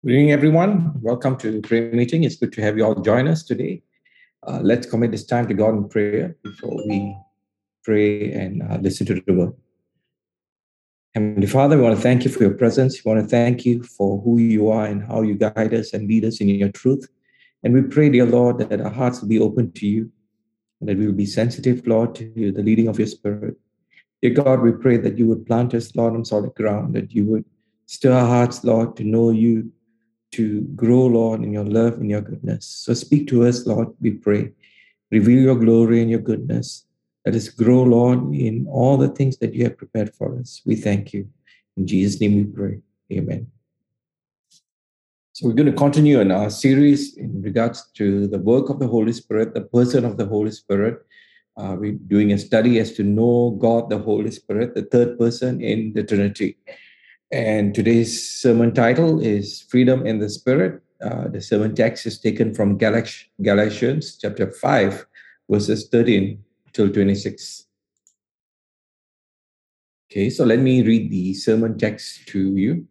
Good evening, everyone. Welcome to the prayer meeting. It's good to have you all join us today. Let's commit this time to God in prayer before we pray and listen to the word. Heavenly Father, we want to thank you for your presence. We want to thank you for who you are and how you guide us and lead us in your truth. And we pray, dear Lord, that our hearts will be open to you and that we will be sensitive, Lord, to the leading of your Spirit. Dear God, we pray that you would plant us, Lord, on solid ground, that you would stir our hearts, Lord, to know you, to grow, Lord, in your love and your goodness. So speak to us, Lord, we pray. Reveal your glory and your goodness. Let us grow, Lord, in all the things that you have prepared for us. We thank you. In Jesus' name we pray. Amen. So we're going to continue in our series in regards to the work of the Holy Spirit, the person of the Holy Spirit. We're doing a study as to know God, the Holy Spirit, the third person in the Trinity. And today's sermon title is Freedom in the Spirit. The sermon text is taken from Galatians chapter 5, verses 13 till 26. Okay, so let me read the sermon text to you.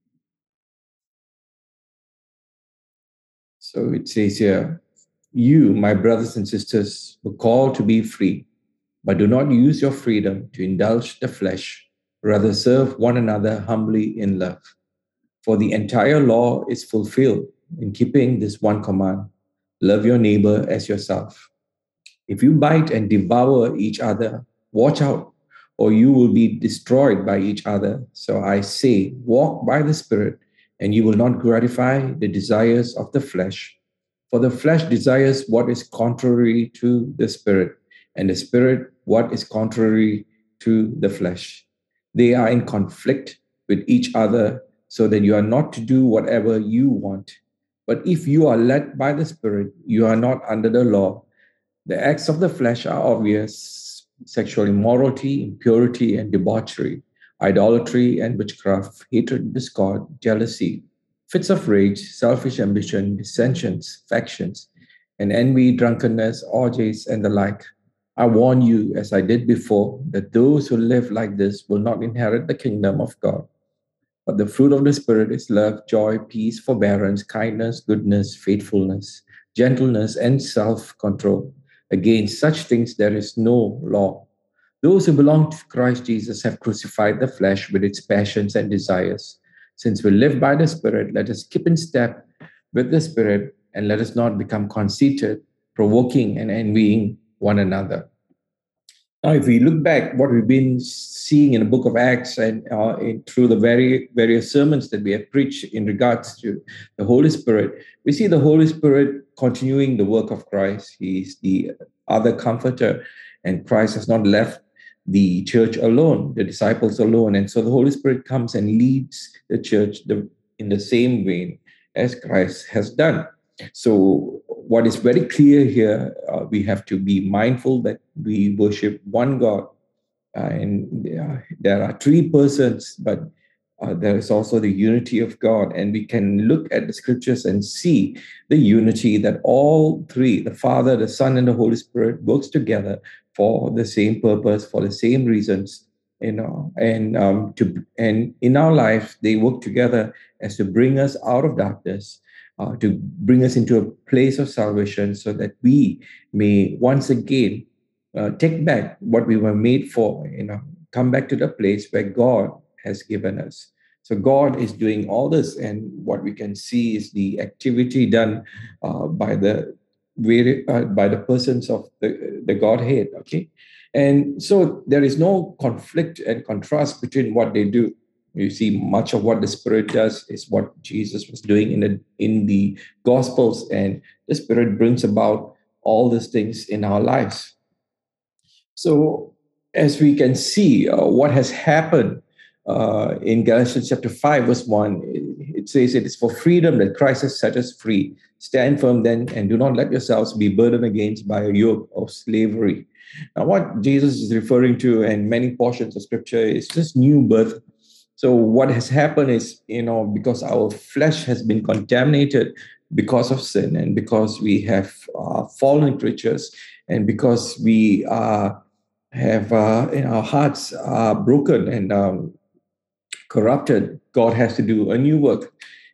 So it says here, you, my brothers and sisters, were called to be free, but do not use your freedom to indulge the flesh. Rather, serve one another humbly in love. For the entire law is fulfilled in keeping this one command: love your neighbor as yourself. If you bite and devour each other, watch out, or you will be destroyed by each other. So I say, walk by the Spirit, and you will not gratify the desires of the flesh. For the flesh desires what is contrary to the Spirit, and the Spirit what is contrary to the flesh. They are in conflict with each other, so that you are not to do whatever you want. But if you are led by the Spirit, you are not under the law. The acts of the flesh are obvious: sexual immorality, impurity and debauchery, idolatry and witchcraft, hatred, discord, jealousy, fits of rage, selfish ambition, dissensions, factions, and envy, drunkenness, orgies, and the like. I warn you, as I did before, that those who live like this will not inherit the kingdom of God. But the fruit of the Spirit is love, joy, peace, forbearance, kindness, goodness, faithfulness, gentleness, and self control. Against such things there is no law. Those who belong to Christ Jesus have crucified the flesh with its passions and desires. Since we live by the Spirit, let us keep in step with the Spirit, and let us not become conceited, provoking, and envying one another. Now, if we look back, what we've been seeing in the book of Acts and through the various sermons that we have preached in regards to the Holy Spirit, we see the Holy Spirit continuing the work of Christ. He's the other comforter, and Christ has not left the church alone, the disciples alone. And so the Holy Spirit comes and leads the church in the same vein as Christ has done. So, what is very clear here, we have to be mindful that we worship one God, and there are three persons, but there is also the unity of God. And we can look at the scriptures and see the unity that all three, the Father, the Son, and the Holy Spirit, works together for the same purpose, for the same reasons. And in our life, they work together as to bring us out of darkness, to bring us into a place of salvation, so that we may once again take back what we were made for, come back to the place where God has given us. So God is doing all this, and what we can see is the activity done by the persons of the Godhead. Okay, and so there is no conflict and contrast between what they do. You see, much of what the Spirit does is what Jesus was doing in the Gospels, and the Spirit brings about all these things in our lives. So, as we can see, what has happened in Galatians chapter 5, verse 1, it says, it is for freedom that Christ has set us free. Stand firm then, and do not let yourselves be burdened against by a yoke of slavery. Now, what Jesus is referring to in many portions of scripture is this new birth. So what has happened is, because our flesh has been contaminated because of sin, and because we have fallen creatures, and because we have our hearts are broken and corrupted, God has to do a new work.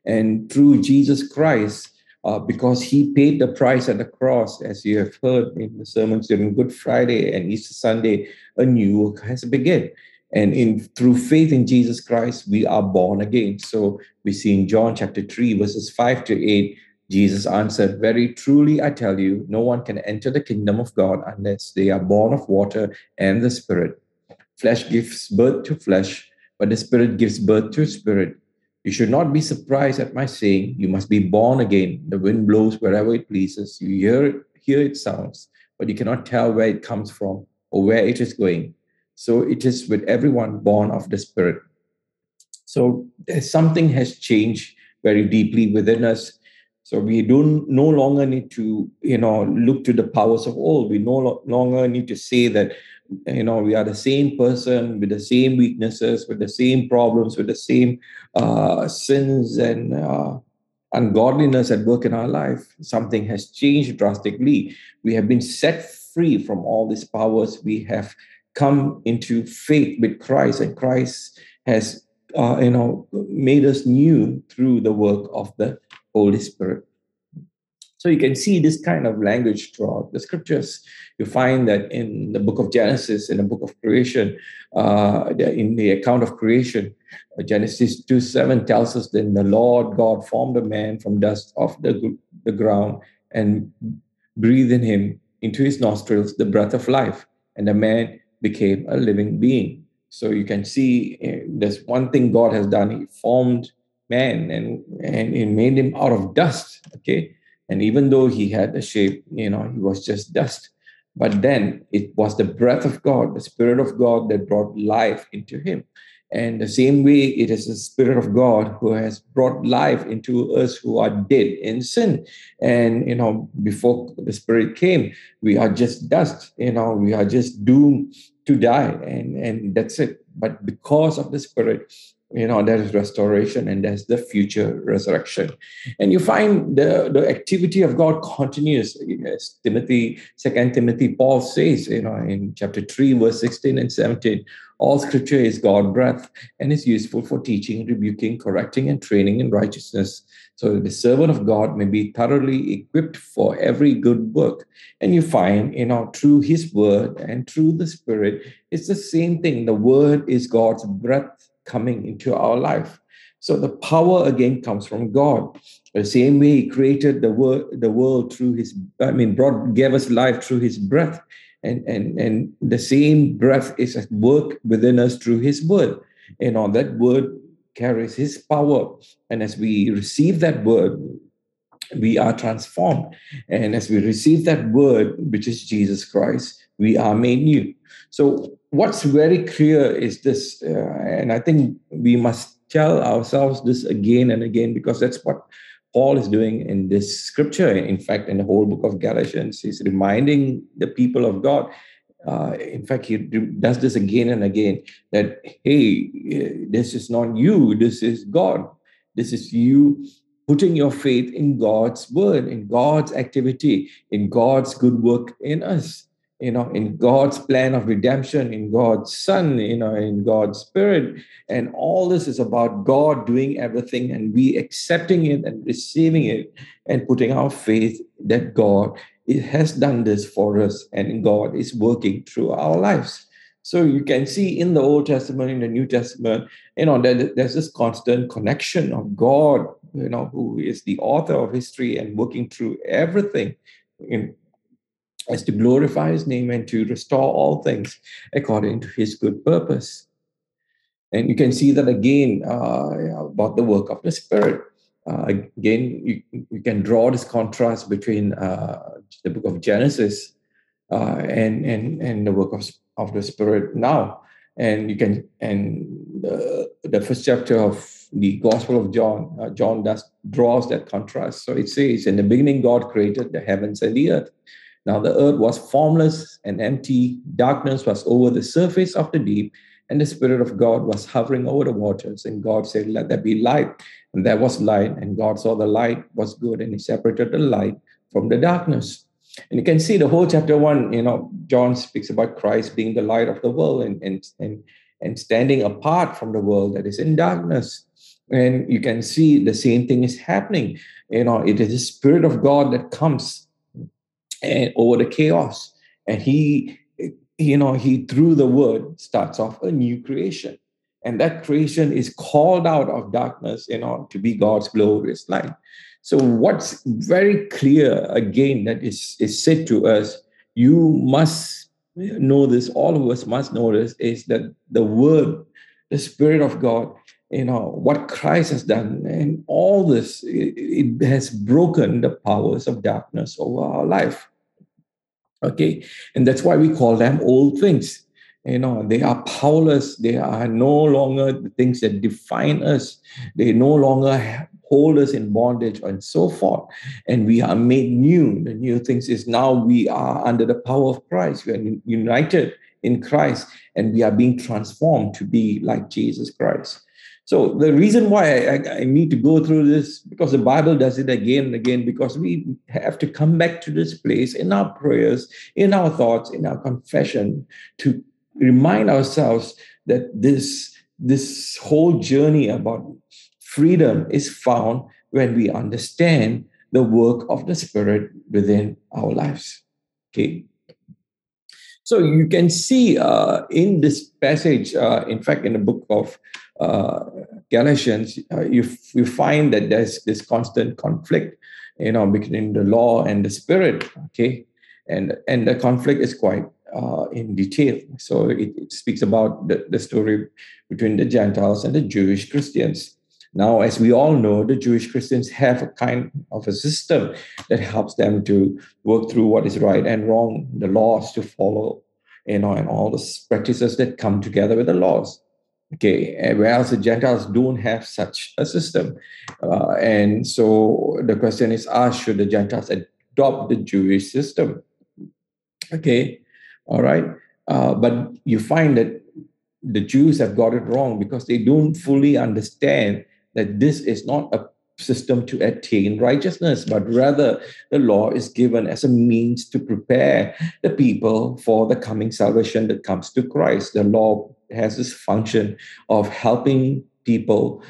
And through Jesus Christ, because he paid the price at the cross, as you have heard in the sermons during Good Friday and Easter Sunday, a new work has begun. And through faith in Jesus Christ, we are born again. So we see in John chapter 3, verses 5 to 8, Jesus answered, "Very truly I tell you, no one can enter the kingdom of God unless they are born of water and the Spirit. Flesh gives birth to flesh, but the Spirit gives birth to spirit. You should not be surprised at my saying, you must be born again. The wind blows wherever it pleases. You hear its sounds, but you cannot tell where it comes from or where it is going. So it is with everyone born of the Spirit." So something has changed very deeply within us. So we don't no longer need to, look to the powers of old. We no longer need to say that, we are the same person with the same weaknesses, with the same problems, with the same sins and ungodliness at work in our life. Something has changed drastically. We have been set free from all these powers. We have come into faith with Christ, and Christ has, made us new through the work of the Holy Spirit. So you can see this kind of language throughout the scriptures. You find that in the book of Genesis, in the book of creation, in the account of creation, Genesis 2:7 tells us that the Lord God formed a man from dust of the ground and breathed in him into his nostrils the breath of life, and the man became a living being. So you can see there's one thing God has done. He formed man and he made him out of dust. Okay. And even though he had a shape, he was just dust. But then it was the breath of God, the Spirit of God that brought life into him. And the same way, it is the Spirit of God who has brought life into us who are dead in sin. And, before the Spirit came, we are just dust, we are just doomed to die. And that's it. But because of the Spirit, there is restoration and there's the future resurrection. And you find the activity of God continues. As Second Timothy, Paul says, in chapter 3, verse 16 and 17, all scripture is God breath and is useful for teaching, rebuking, correcting, and training in righteousness. So the servant of God may be thoroughly equipped for every good work. And you find, through his word and through the Spirit, it's the same thing. The word is God's breath coming into our life. So the power again comes from God. The same way he created the world through gave us life through his breath. And the same breath is at work within us through his word. That word carries his power. And as we receive that word, we are transformed. And as we receive that word, which is Jesus Christ, we are made new. So what's very clear is this, and I think we must tell ourselves this again and again, because that's what Paul is doing in this scripture. In fact, in the whole book of Galatians, he's reminding the people of God. In fact, he does this again and again, that, hey, this is not you, this is God. This is you putting your faith in God's word, in God's activity, in God's good work in us, in God's plan of redemption, in God's Son, in God's Spirit. And all this is about God doing everything and we accepting it and receiving it and putting our faith that God has done this for us and God is working through our lives. So you can see in the Old Testament, in the New Testament, there's this constant connection of God, who is the author of history and working through everything as to glorify his name and to restore all things according to his good purpose. And you can see that again about the work of the Spirit. Again, you can draw this contrast between the book of Genesis and the work of the Spirit now. And you can, and the first chapter of the Gospel of John, John draws that contrast. So it says, in the beginning, God created the heavens and the earth. Now the earth was formless and empty. Darkness was over the surface of the deep, and the Spirit of God was hovering over the waters. And God said, let there be light. And there was light. And God saw the light was good, and he separated the light from the darkness. And you can see the whole chapter 1, John speaks about Christ being the light of the world and standing apart from the world that is in darkness. And you can see the same thing is happening. It is the Spirit of God that comes and over the chaos. And he through the word starts off a new creation. And that creation is called out of darkness, to be God's glorious light. So what's very clear again that is said to us, you must know this, all of us must know this, is that the word, the Spirit of God, what Christ has done, and all this, it has broken the powers of darkness over our life. Okay. And that's why we call them old things. They are powerless. They are no longer the things that define us. They no longer hold us in bondage and so forth. And we are made new. The new things is now we are under the power of Christ. We are united in Christ, and we are being transformed to be like Jesus Christ. So the reason why I need to go through this, because the Bible does it again and again, because we have to come back to this place in our prayers, in our thoughts, in our confession, to remind ourselves that this whole journey about freedom is found when we understand the work of the Spirit within our lives. Okay. So you can see in this passage, in fact, in the book of uh, Galatians, you find that there's this constant conflict, between the law and the Spirit. Okay, and the conflict is quite in detail. So it speaks about the story between the Gentiles and the Jewish Christians. Now, as we all know, the Jewish Christians have a kind of a system that helps them to work through what is right and wrong, the laws to follow, and all the practices that come together with the laws. Okay, whereas the Gentiles don't have such a system. And so the question is asked, should the Gentiles adopt the Jewish system? Okay, all right. But you find that the Jews have got it wrong because they don't fully understand that this is not a system to attain righteousness, but rather the law is given as a means to prepare the people for the coming salvation that comes to Christ. The law has this function of helping people,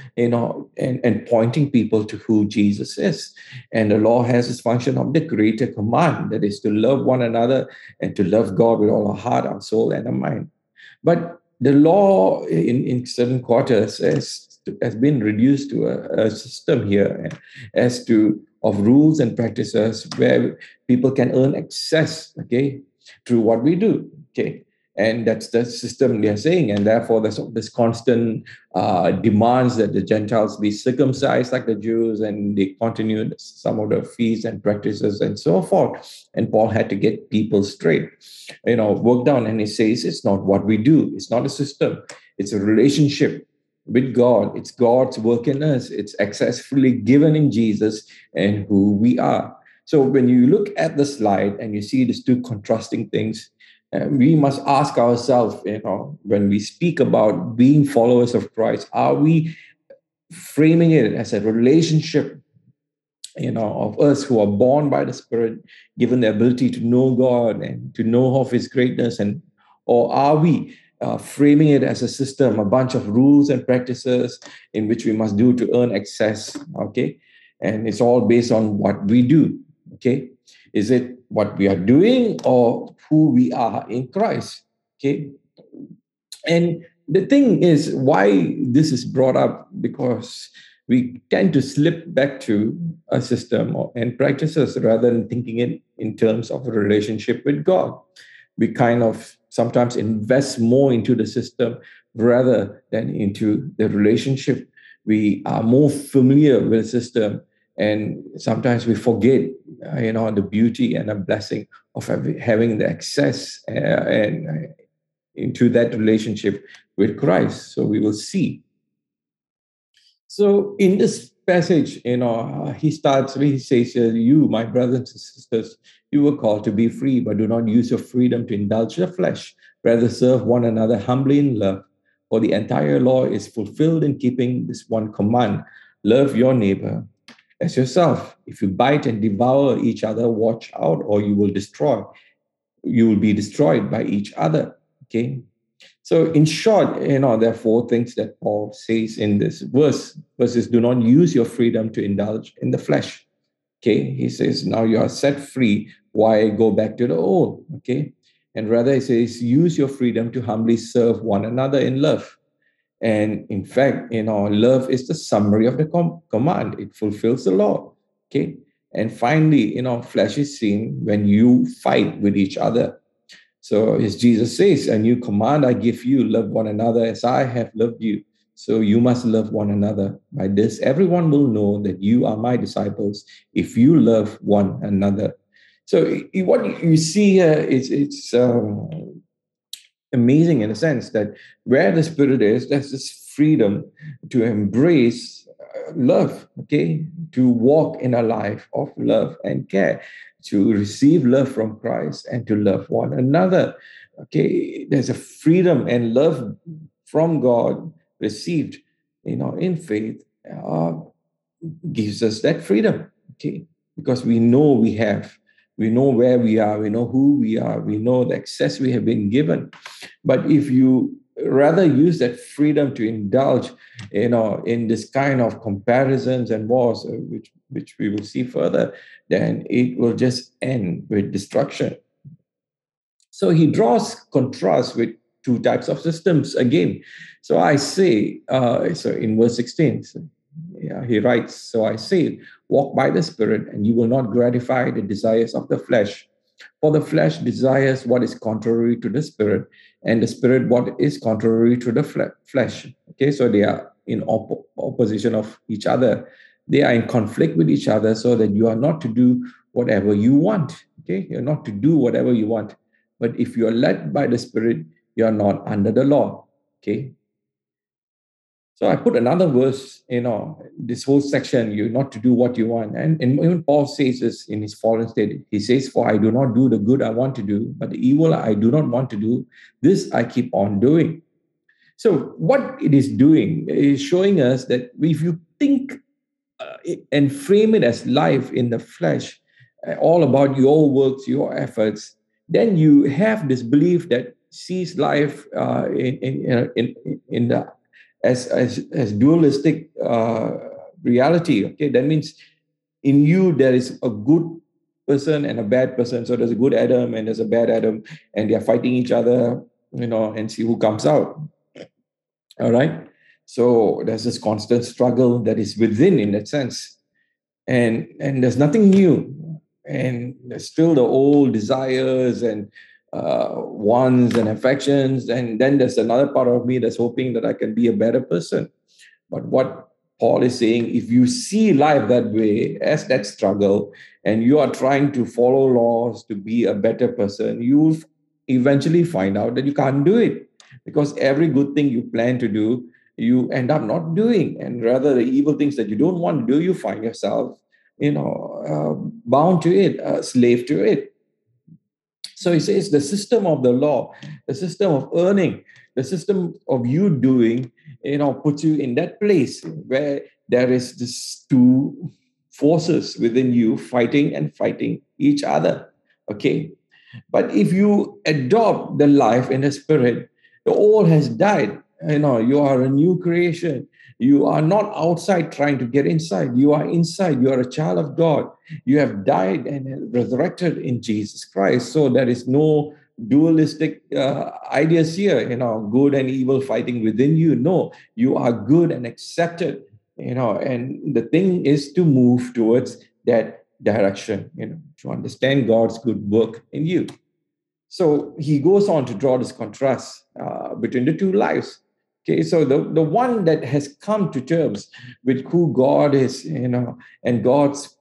and pointing people to who Jesus is. And the law has this function of the greater command, that is to love one another and to love God with all our heart, our soul, and our mind. But the law in certain quarters has been reduced to a system here as to of rules and practices where people can earn access, okay, through what we do, okay. And that's the system they're saying. And therefore, there's this constant demands that the Gentiles be circumcised like the Jews, and they continued some of the feasts and practices and so forth. And Paul had to get people straight, work down. And he says, it's not what we do. It's not a system. It's a relationship with God. It's God's work in us. It's accessfully given in Jesus and who we are. So when you look at the slide and you see these two contrasting things, we must ask ourselves, when we speak about being followers of Christ, are we framing it as a relationship, of us who are born by the Spirit, given the ability to know God and to know of His greatness, or are we framing it as a system, a bunch of rules and practices in which we must do to earn access, okay? And it's all based on what we do, okay? Is it what we are doing or who we are in Christ, okay? And the thing is, why this is brought up, because we tend to slip back to a system and practices rather than thinking it in terms of a relationship with God. We kind of sometimes invest more into the system rather than into the relationship. We are more familiar with the system, and sometimes we forget, the beauty and the blessing of having the access and into that relationship with Christ. So we will see. So in this passage, he says, you, my brothers and sisters, you were called to be free, but do not use your freedom to indulge the flesh. Rather, serve one another humbly in love. For the entire law is fulfilled in keeping this one command: love your neighbor as yourself. If you bite and devour each other, watch out, or you will be destroyed by each other. Okay. So in short, there are four things that Paul says in this verse. Verses, do not use your freedom to indulge in the flesh. Okay, he says, now you are set free. Why go back to the old? Okay, and rather he says, use your freedom to humbly serve one another in love. And in fact, love is the summary of the command. It fulfills the law. Okay, and finally, flesh is seen when you fight with each other. So as Jesus says, a new command I give you, love one another as I have loved you. So you must love one another. By this, everyone will know that you are my disciples if you love one another. So what you see here is it's amazing in a sense that where the Spirit is, there's this freedom to embrace love, okay, to walk in a life of love and care, to receive love from Christ and to love one another. Okay, there's a freedom and love from God received, in faith, gives us that freedom, okay, because we know we know where we are, we know who we are, we know the access we have been given. But if you rather use that freedom to indulge, in this kind of comparisons and wars, which we will see further, then it will just end with destruction. So he draws contrast with two types of systems again. So I say, so in verse 16, he writes, so I say, walk by the Spirit, and you will not gratify the desires of the flesh. For the flesh desires what is contrary to the Spirit, and the Spirit what is contrary to the flesh. Okay, so they are in opposition of each other. They are in conflict with each other, so that you are not to do whatever you want. Okay, you're not to do whatever you want. But if you are led by the Spirit, you are not under the law. Okay. So I put another verse, this whole section, you're not to do what you want. And even Paul says this in his fallen state. He says, for I do not do the good I want to do, but the evil I do not want to do, this I keep on doing. So what it is doing is showing us that if you think and frame it as life in the flesh, all about your works, your efforts, then you have this belief that sees life in the as dualistic reality. Okay, that means in you there is a good person and a bad person. So there's a good Adam and there's a bad Adam, and they are fighting each other, and see who comes out. All right. So there's this constant struggle that is within, in that sense, and there's nothing new, and there's still the old desires and wants and affections, and then there's another part of me that's hoping that I can be a better person. But what Paul is saying, if you see life that way, as that struggle, and you are trying to follow laws to be a better person, you'll eventually find out that you can't do it, because every good thing you plan to do, you end up not doing. And rather, the evil things that you don't want to do, you find yourself, bound to it, a slave to it. So he says the system of the law, the system of earning, the system of you doing, puts you in that place where there is this two forces within you fighting each other. Okay. But if you adopt the life in the Spirit, the old has died. You are a new creation. You are not outside trying to get inside. You are inside. You are a child of God. You have died and resurrected in Jesus Christ. So there is no dualistic ideas here, good and evil fighting within you. No, you are good and accepted, and the thing is to move towards that direction, to understand God's good work in you. So he goes on to draw this contrast between the two lives. Okay, so the one that has come to terms with who God is, and God's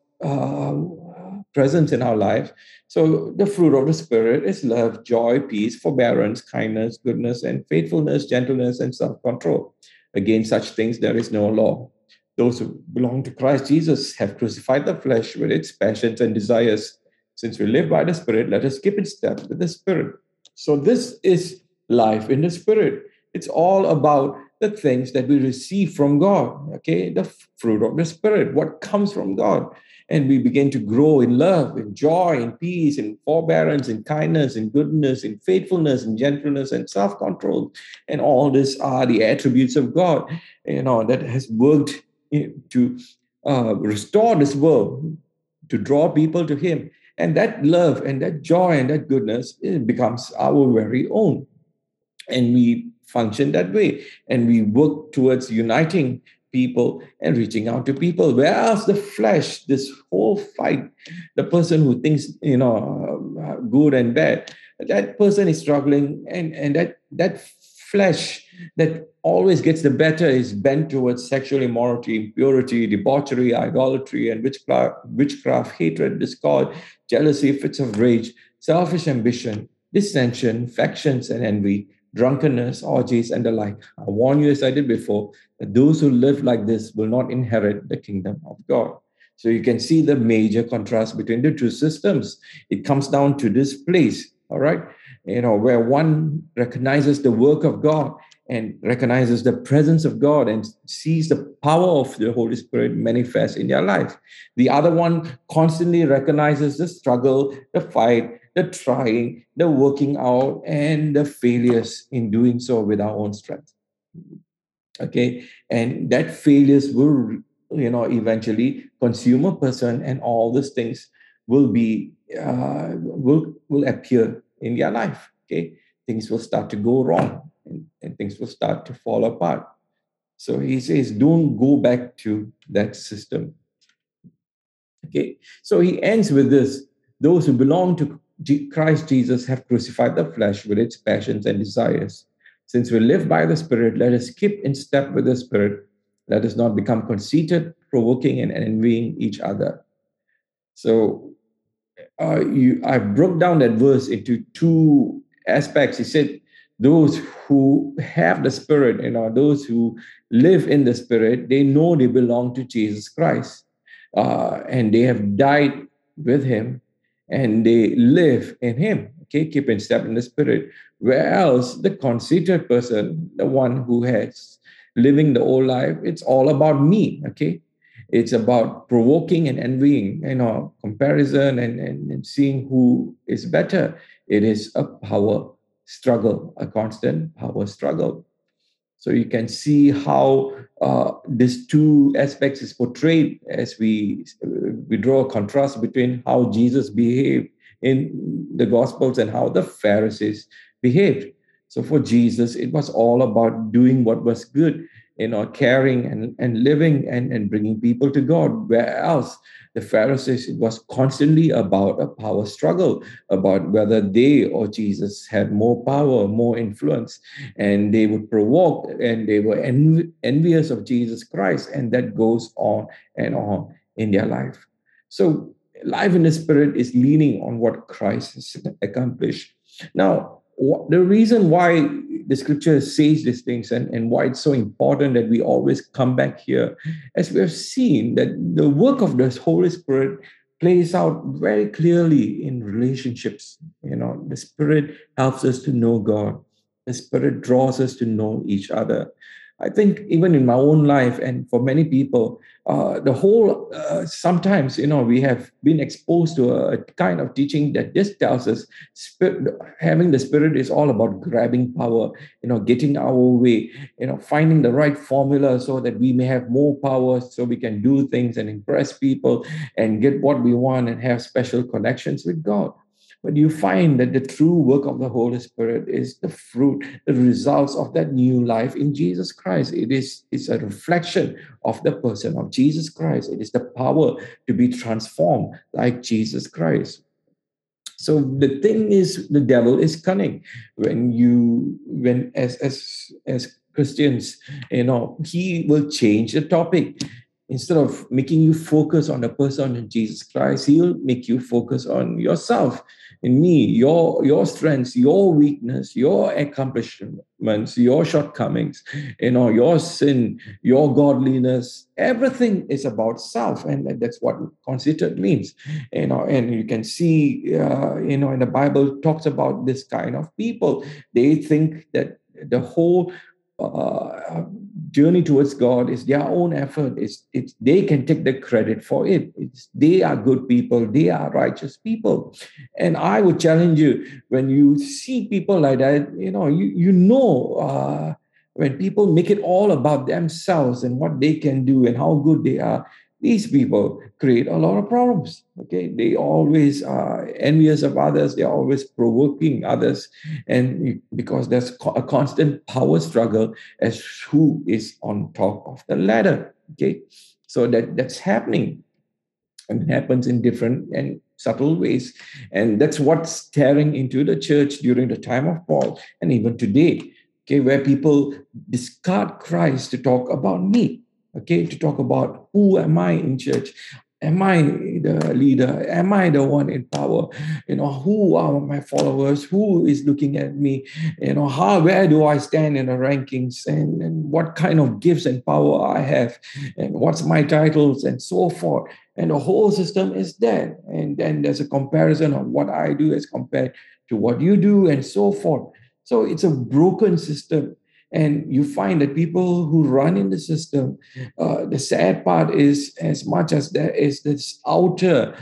presence in our life. So the fruit of the Spirit is love, joy, peace, forbearance, kindness, goodness, and faithfulness, gentleness, and self-control. Against such things there is no law. Those who belong to Christ Jesus have crucified the flesh with its passions and desires. Since we live by the Spirit, let us keep in step with the Spirit. So this is life in the Spirit. It's all about the things that we receive from God, okay? The fruit of the Spirit, what comes from God. And we begin to grow in love, in joy, in peace, in forbearance, in kindness, in goodness, in faithfulness, in gentleness, and self-control. And all these are the attributes of God, that has worked to restore this world, to draw people to Him. And that love and that joy and that goodness, it becomes our very own. And we function that way. And we work towards uniting people and reaching out to people. Whereas the flesh, this whole fight, the person who thinks, good and bad, that person is struggling. And that flesh that always gets the better is bent towards sexual immorality, impurity, debauchery, idolatry, and witchcraft, hatred, discord, jealousy, fits of rage, selfish ambition, dissension, factions, and envy, drunkenness, orgies, and the like. I warn you, as I did before, that those who live like this will not inherit the kingdom of God. So you can see the major contrast between the two systems. It comes down to this place, all right, where one recognizes the work of God and recognizes the presence of God and sees the power of the Holy Spirit manifest in their life. The other one constantly recognizes the struggle, the fight, the trying, the working out, and the failures in doing so with our own strength. Okay, and that failures will, eventually consume a person, and all these things will be will appear in their life. Okay, things will start to go wrong, and things will start to fall apart. So he says, don't go back to that system. Okay, so he ends with this: those who belong to Christ Jesus have crucified the flesh with its passions and desires. Since we live by the Spirit, let us keep in step with the Spirit. Let us not become conceited, provoking, and envying each other. So I broke down that verse into two aspects. He said, those who have the Spirit, those who live in the Spirit, they know they belong to Jesus Christ. And they have died with Him, and they live in Him. Okay, keep in step in the Spirit. Whereas the conceited person, the one who has living the old life, it's all about me. Okay, it's about provoking and envying, comparison and seeing who is better. It is a power struggle, a constant power struggle. So you can see how these two aspects is portrayed as we draw a contrast between how Jesus behaved in the Gospels and how the Pharisees behaved. So for Jesus, it was all about doing what was good, caring and living and bringing people to God. Whereas the Pharisees, it was constantly about a power struggle, about whether they or Jesus had more power, more influence, and they would provoke, and they were envious of Jesus Christ, and that goes on and on in their life. So life in the Spirit is leaning on what Christ has accomplished. Now, the reason why the scripture says these things, and why it's so important that we always come back here, as we have seen that the work of the Holy Spirit plays out very clearly in relationships. The Spirit helps us to know God. The Spirit draws us to know each other. I think even in my own life, and for many people, sometimes, we have been exposed to a kind of teaching that just tells us having the Spirit is all about grabbing power, getting our way, finding the right formula so that we may have more power, so we can do things and impress people and get what we want and have special connections with God. But you find that the true work of the Holy Spirit is the fruit, the results of that new life in Jesus Christ. It's a reflection of the person of Jesus Christ. It is the power to be transformed like Jesus Christ. So the thing is, the devil is cunning. When as Christians, he will change the topic. Instead of making you focus on the person of Jesus Christ, he'll make you focus on yourself, in me, your strengths, your weakness, your accomplishments, your shortcomings, your sin, your godliness. Everything is about self, and that's what conceited means. And you can see, in the Bible talks about this kind of people. They think that the whole journey towards God is their own effort. It's they can take the credit for it. They are good people. They are righteous people. And I would challenge you, when you see people like that, when people make it all about themselves and what they can do and how good they are, these people create a lot of problems. Okay, they always are envious of others. They're always provoking others, and because there's a constant power struggle as who is on top of the ladder. Okay, so that's happening, and it happens in different and subtle ways, and that's what's tearing into the church during the time of Paul and even today. Okay, where people discard Christ to talk about me. Okay, to talk about who am I in church. Am I the leader? Am I the one in power? Who are my followers? Who is looking at me? Where do I stand in the rankings, and what kind of gifts and power I have, and what's my titles, and so forth. And the whole system is there. And then there's a comparison of what I do as compared to what you do, and so forth. So it's a broken system. And you find that people who run in the system, the sad part is, as much as there is this outer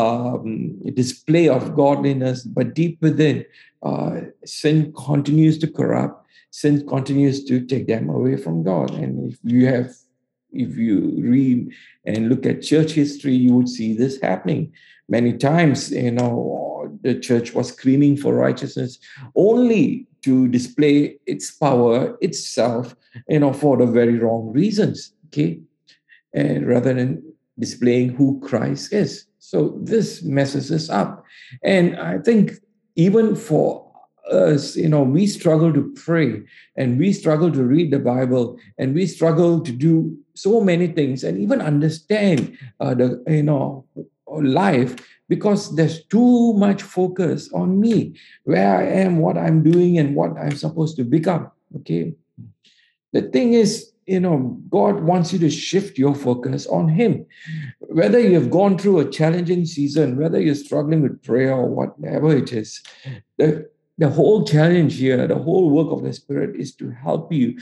display of godliness, but deep within, sin continues to corrupt, sin continues to take them away from God. And if you read and look at church history, you would see this happening many times. The church was screaming for righteousness only to display its power itself, for the very wrong reasons. Okay, and rather than displaying who Christ is. So this messes us up. And I think even for us, we struggle to pray, and we struggle to read the Bible, and we struggle to do so many things and even understand the life, because there's too much focus on me, where I am, what I'm doing, and what I'm supposed to become. Okay, the thing is, God wants you to shift your focus on Him. Whether you have gone through a challenging season, whether you're struggling with prayer or whatever it is, the whole challenge here, the whole work of the Spirit is to help you,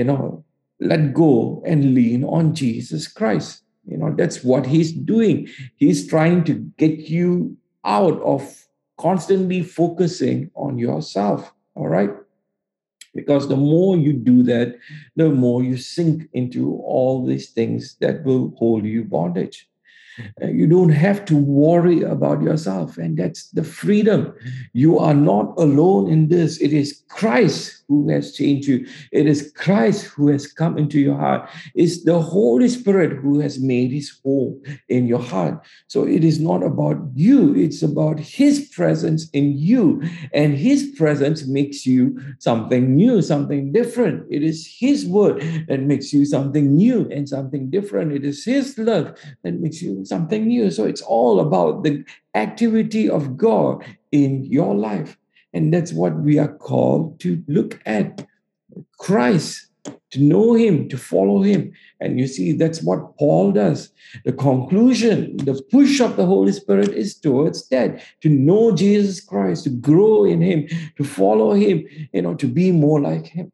let go and lean on Jesus Christ. That's what He's doing. He's trying to get you out of constantly focusing on yourself. All right. Because the more you do that, the more you sink into all these things that will hold you bondage. You don't have to worry about yourself. And that's the freedom. You are not alone in this. It is Christ who has changed you. It is Christ who has come into your heart. It's the Holy Spirit who has made His home in your heart. So it is not about you. It's about His presence in you. And His presence makes you something new, something different. It is His word that makes you something new and something different. It is His love that makes you something new. So it's all about the activity of God in your life. And that's what we are called to look at. Christ, to know Him, to follow Him. And you see, that's what Paul does. The conclusion, the push of the Holy Spirit is towards that, to know Jesus Christ, to grow in Him, to follow Him, to be more like Him.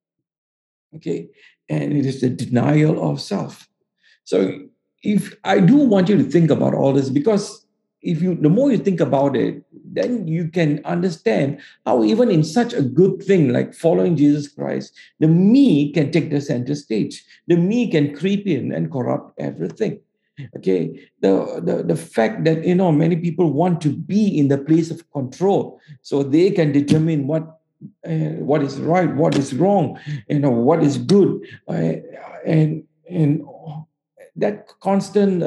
Okay. And it is the denial of self. So if I do want you to think about all this, because the more you think about it, then you can understand how even in such a good thing like following Jesus Christ, the me can take the center stage. The me can creep in and corrupt everything. Okay, the fact that many people want to be in the place of control, so they can determine what is right, what is wrong, what is good, and that constant,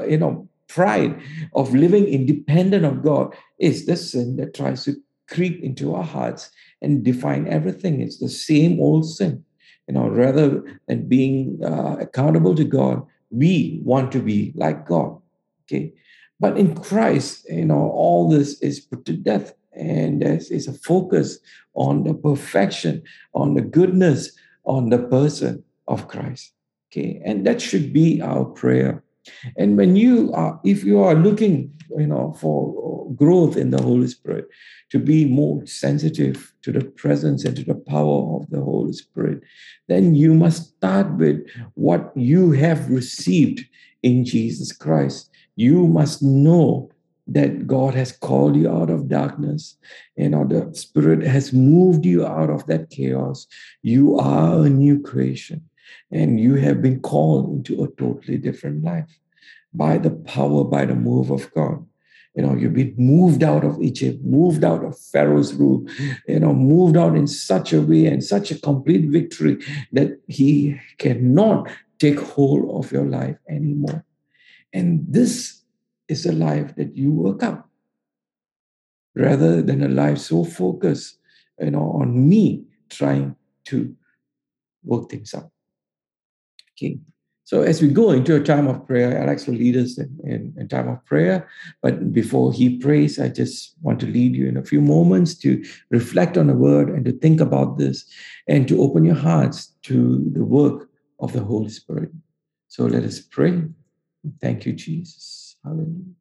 pride of living independent of God is the sin that tries to creep into our hearts and define everything. It's the same old sin. Rather than being accountable to God, we want to be like God. Okay, but in Christ, all this is put to death, and there is a focus on the perfection, on the goodness, on the person of Christ. Okay, and that should be our prayer And if you are looking, for growth in the Holy Spirit, to be more sensitive to the presence and to the power of the Holy Spirit, then you must start with what you have received in Jesus Christ. You must know that God has called you out of darkness. The Spirit has moved you out of that chaos. You are a new creation, and you have been called into a totally different life by the power, by the move of God. You've been moved out of Egypt, moved out of Pharaoh's rule, moved out in such a way and such a complete victory that he cannot take hold of your life anymore. And this is a life that you work out rather than a life so focused, on me trying to work things out. Okay. So as we go into a time of prayer, Alex will lead us in time of prayer. But before he prays, I just want to lead you in a few moments to reflect on the word and to think about this and to open your hearts to the work of the Holy Spirit. So let us pray. Thank you, Jesus. Hallelujah.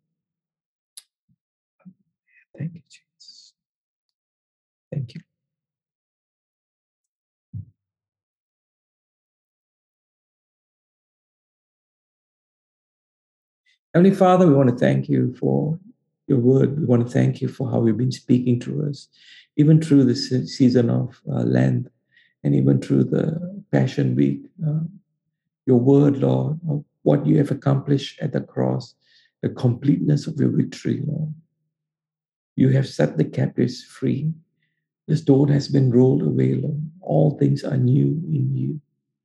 Thank you, Jesus. Thank you. Heavenly Father, we want to thank you for your word. We want to thank you for how you've been speaking to us, even through the season of Lent and even through the Passion Week. Your word, Lord, of what you have accomplished at the cross, the completeness of your victory, Lord. You have set the captives free. The stone has been rolled away, Lord. All things are new in you.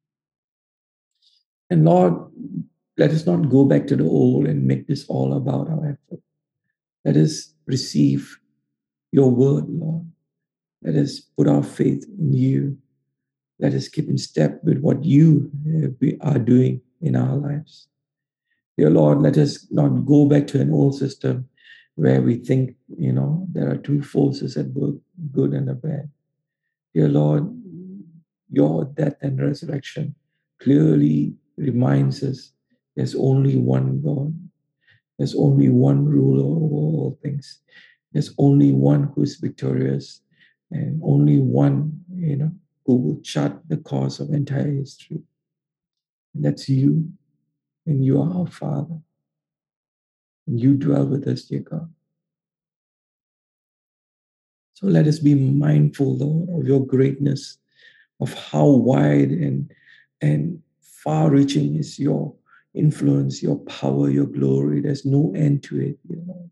And Lord, let us not go back to the old and make this all about our effort. Let us receive your word, Lord. Let us put our faith in you. Let us keep in step with what you are doing in our lives. Dear Lord, let us not go back to an old system where we think, there are two forces at work, good and the bad. Dear Lord, your death and resurrection clearly reminds us there's only one God. There's only one ruler over all things. There's only one who is victorious and only one, who will chart the course of entire history. And that's you, and you are our Father. And you dwell with us, dear God. So let us be mindful, Lord, of your greatness, of how wide and far-reaching is your influence, your power, your glory. There's no end to it, dear Lord.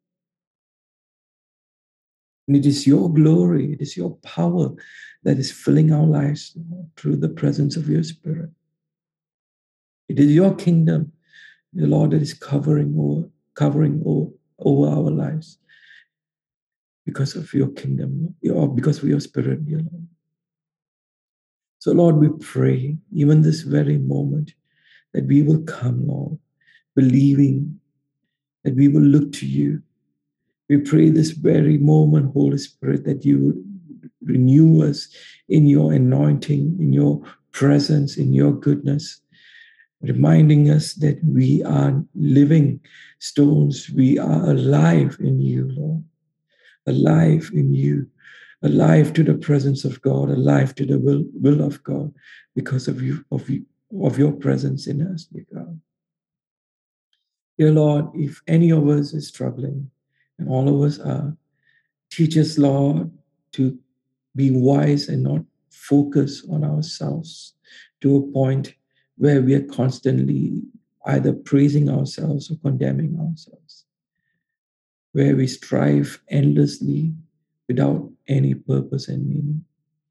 And it is your glory, it is your power that is filling our lives, Lord, through the presence of your Spirit. It is your kingdom, the Lord, that is covering over our lives because of your kingdom, because of your Spirit, dear Lord. So, Lord, we pray, even this very moment, that we will come, Lord, believing that we will look to you. We pray this very moment, Holy Spirit, that you would renew us in your anointing, in your presence, in your goodness, reminding us that we are living stones. We are alive in you, Lord, alive in you, alive to the presence of God, alive to the will of God, because of your presence in us, dear God. Dear Lord, if any of us is struggling, and all of us are, teach us, Lord, to be wise and not focus on ourselves to a point where we are constantly either praising ourselves or condemning ourselves, where we strive endlessly without any purpose and meaning.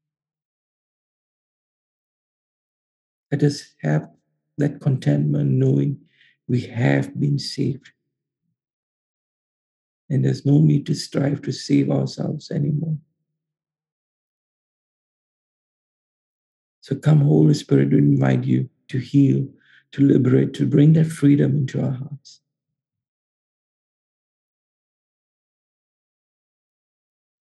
Let us have that contentment knowing we have been saved. And there's no need to strive to save ourselves anymore. So come, Holy Spirit, we invite you to heal, to liberate, to bring that freedom into our hearts.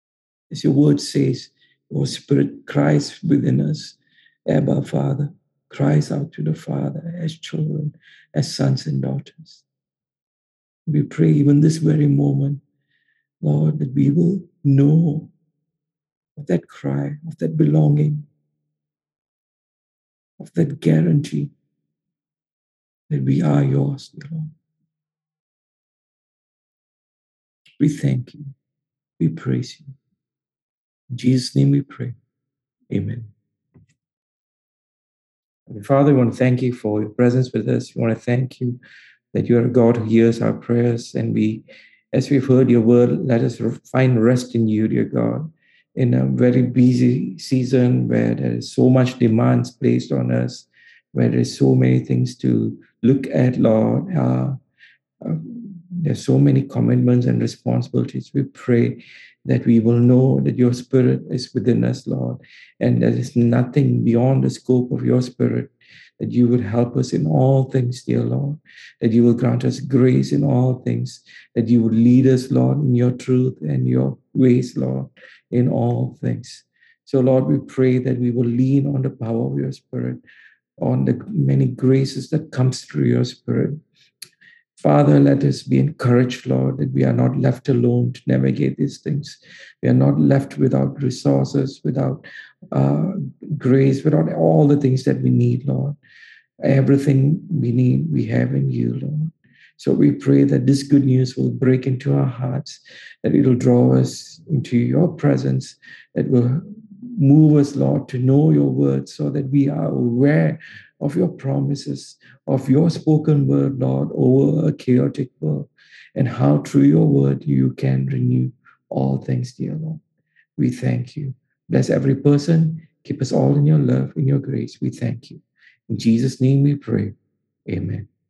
As your word says, your Spirit cries within us, Abba, Father, cries out to the Father as children, as sons and daughters. We pray even this very moment, Lord, that we will know of that cry, of that belonging, of that guarantee that we are yours, dear Lord. We thank you. We praise you. In Jesus' name we pray. Amen. And Father, we want to thank you for your presence with us. We want to thank you that you are a God who hears our prayers. And we, as we've heard your word, let us find rest in you, dear God, in a very busy season where there is so much demands placed on us, where there's so many things to look at, Lord. There's so many commitments and responsibilities. We pray that we will know that your spirit is within us, Lord, and there is nothing beyond the scope of your spirit, that you would help us in all things, dear Lord, that you will grant us grace in all things, that you would lead us, Lord, in your truth and your ways, Lord, in all things. So, Lord, we pray that we will lean on the power of your spirit, on the many graces that comes through your spirit. Father, let us be encouraged, Lord, that we are not left alone to navigate these things. We are not left without resources, without uh, grace, without all the things that we need, Lord. Everything we need, we have in you, Lord. So we pray that this good news will break into our hearts, that it will draw us into your presence, that will move us, Lord, to know your word so that we are aware of your promises, of your spoken word, Lord, over a chaotic world, and how through your word you can renew all things, dear Lord. We thank you. Bless every person. Keep us all in your love, in your grace. We thank you. In Jesus' name we pray. Amen.